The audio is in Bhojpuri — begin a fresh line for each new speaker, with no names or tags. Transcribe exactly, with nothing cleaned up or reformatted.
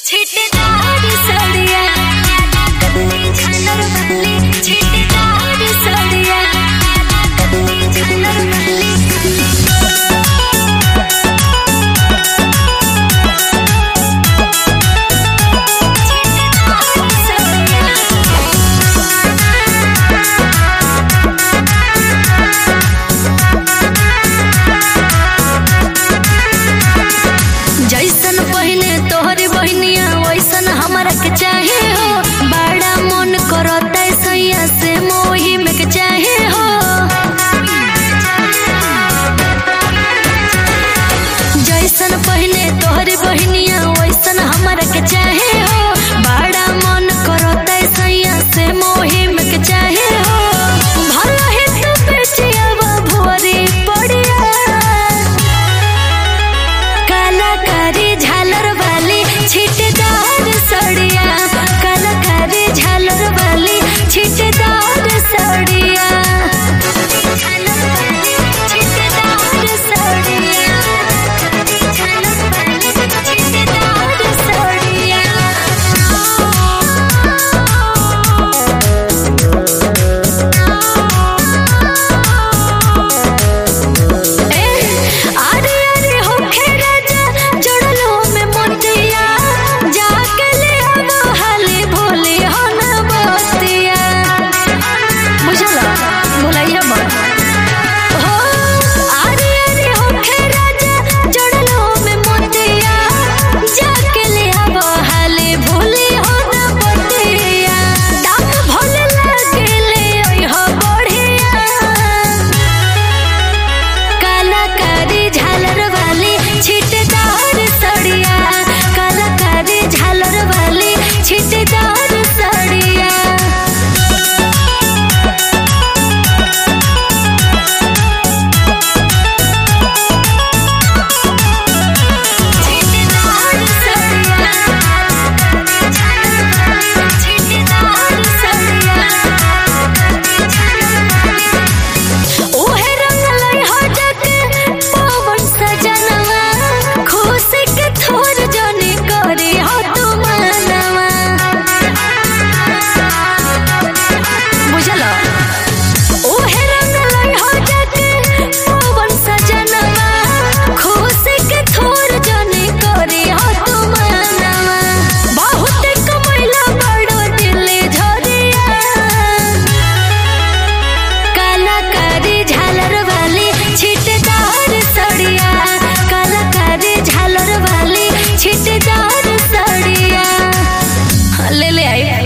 छिटदार सड़िया झालर वाली छिटदार सड़िया झालर वाली जैसन पहने तोहरी बहनिया वैसन हमरा के चाहे हो। बड़ा मन करता सैया से मोही में के चाहे हो। जैसन पहने तोहरी बहनिया वैसन हमरा के चाहे हो। बड़ा मन करता सैया से मोही में के चाहे हो। भला है तो बेचिया भोरी पड़िया कलाकारी झालर वाली छिटदार सड़िया कलाकारी झालर वाली छिटदार सड़िया झालर वाली छिटदार सड़िया झालर वाली छिटदार सड़िया अरे अरे हो खेरा जोड़लो में मोतिया जाके ले आवो हाली भोली हो न बतिया बुझला भुलाइया मत हो। अरे अरे हो खेरा जोड़लो में मोतिया जाके ले आवो हाली भोली हो न बतिया। दाम भोले लागे ले ओइ हो बढ़िया कलाकारी झालर वाली छिटदार सड़िया कलाकारी झालर वाली छिटदार सड़िया छिटदार सड़िया झालर वाली छिटदार सड़िया ओहे रंग लई हो जाके पवन सजनवा खुशी के थोर जनी करी हो तू मनवा बुझला। ओहे रंग लई हो जाके पवन सजनवा खुशी के थोर जनी करी हो तू मनवा। बहुत कमैला बड़ो दिल्ली झरिया कलाकारी झालर वाली छिटदार सड़िया कलाकारी झालर वाली छिटदार सड़िया ले ले आई।